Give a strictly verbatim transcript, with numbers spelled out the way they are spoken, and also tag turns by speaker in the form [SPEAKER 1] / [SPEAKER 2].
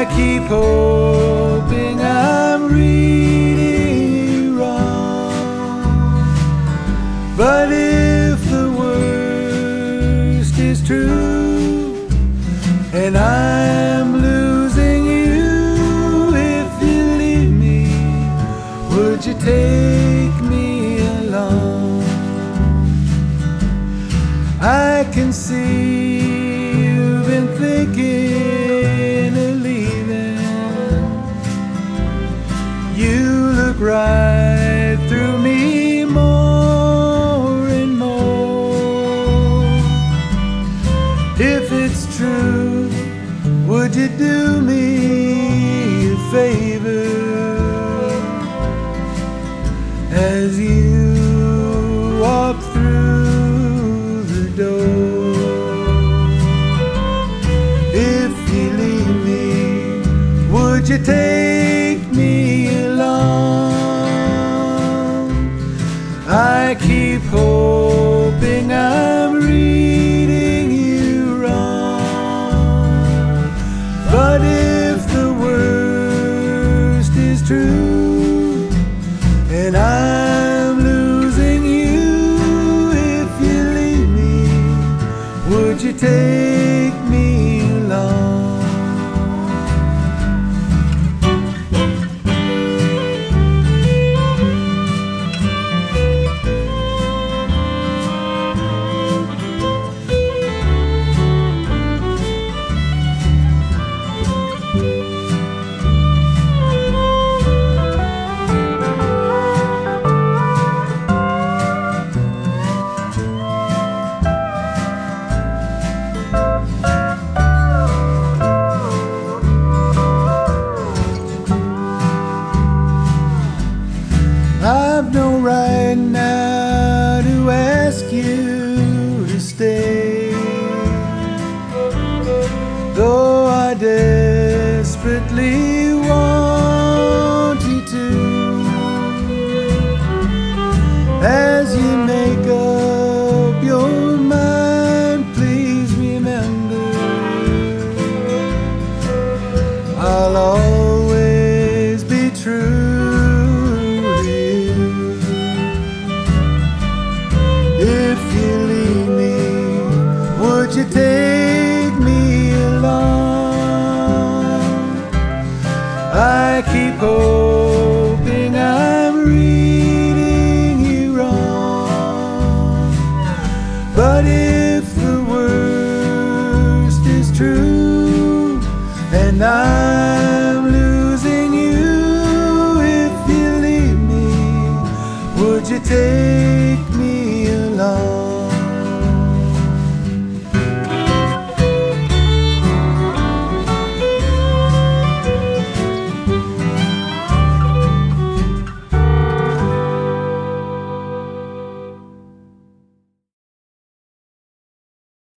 [SPEAKER 1] I keep hoping I'm reading wrong, but if the worst is true and I'm losing you, if you leave me, would you take me along? I can see you've been thinking of leaving. You look right through me more and more. If it's true, would you do me a favor as you walk through the door? If you leave me, would you take me along? I keep hoping I'm reading you wrong, but if the worst is true and I'm losing you, if you leave me, would you take me along? I've no right now to ask you to stay, though I desperately want you to. As you make up your mind, please remember I'll always be true. If you leave me, would you take me along? I keep hoping I'm reading you wrong, but if the worst is true and I'm losing you, if you leave me, would you take me along?